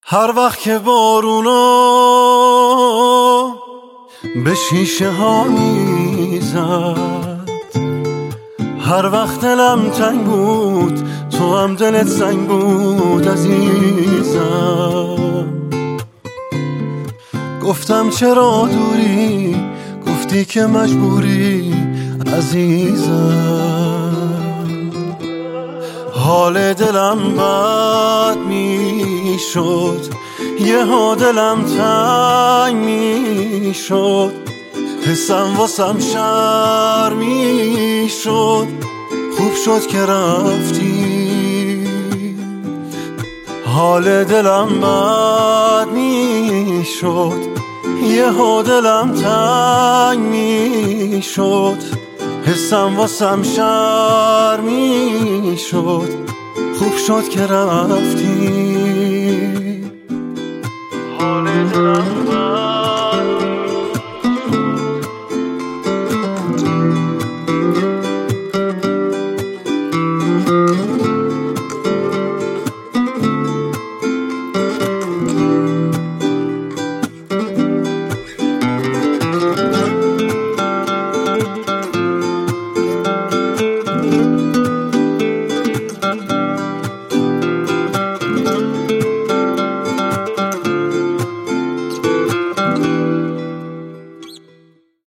هر وقت که بارونا به شیشه ها میزد، هر وقت دلم تنگ بود تو هم دلت زنگ بود عزیزم. گفتم چرا دوری، گفتی که مجبوری عزیزم. حال دلم بد میشد، یهو دلم تنگ میشد، حسم واسم شر میشد. خوب شد که رفتی، حال دلم بد میشد، یهو دلم تنگ میشد، حسم واسم شر میشد. خوب شد که رفتی، حال دلم